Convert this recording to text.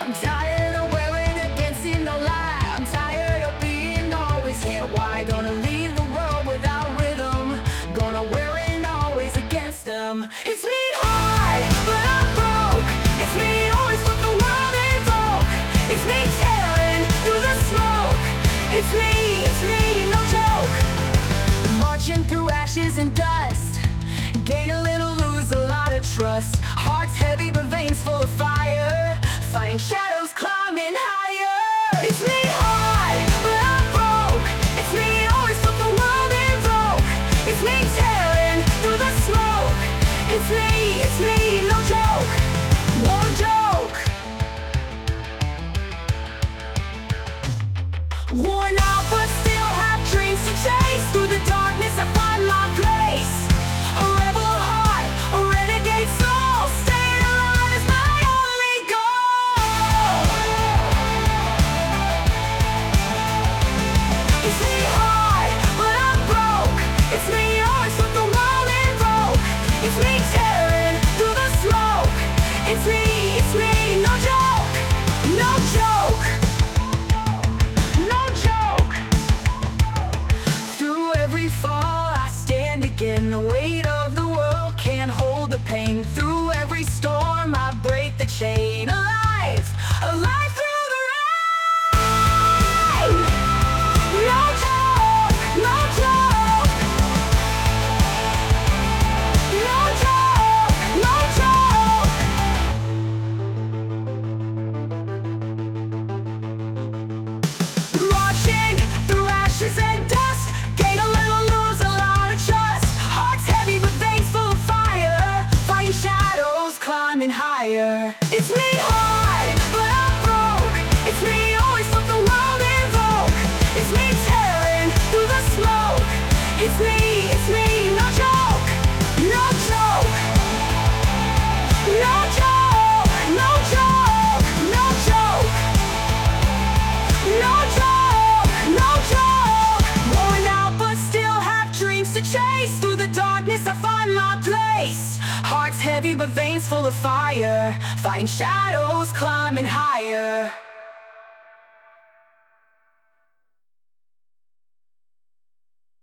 I'm tired of wearing against in the light. I'm tired of being always here. Why? Gonna leave the world without rhythm. Gonna wear it always against them. It's me hard, but I'm broke. It's me always what the world invoke. It's me tearing through the smoke. It's me, no joke. Marching through ashes and dust. Gain a little, lose a lot of trust. Hearts heavy but veins full of fire. Fighting shadows, climbing higher. It's me hard, but I'm broke. It's me always what the world invoke. It's me tearing through the smoke. It's me, no joke. No joke. Worn out but still have dreams to chase. Through the darkness I find my place. A rebel heart, a renegade soul. Staying alive is my only goal. It's me hard, but I'm broke. It's me always what the world invoke. It's me tearing through the smoke. It's me, no joke. No joke. No joke. Through every fall I stand again. The weight of the world can't hold the pain. Through every storm I break the chain. Alive, alive through the rain. No joke, no joke. No joke, no joke. Marching through ashes and dust. Gain a little, lose a lot of trust. Hearts heavy but veins full of fire. Fighting shadows, climbing higher. It's me hard, but I'm broke. It's me always what the world invoke. It's me tearing through the smoke. It's me, no joke. No joke. No joke, no joke, no joke. No joke, no joke. Worn out but still have dreams to chase. Through the darkness I find my place. Hearts heavy but veins full of fire. Fighting shadows, climbing higher.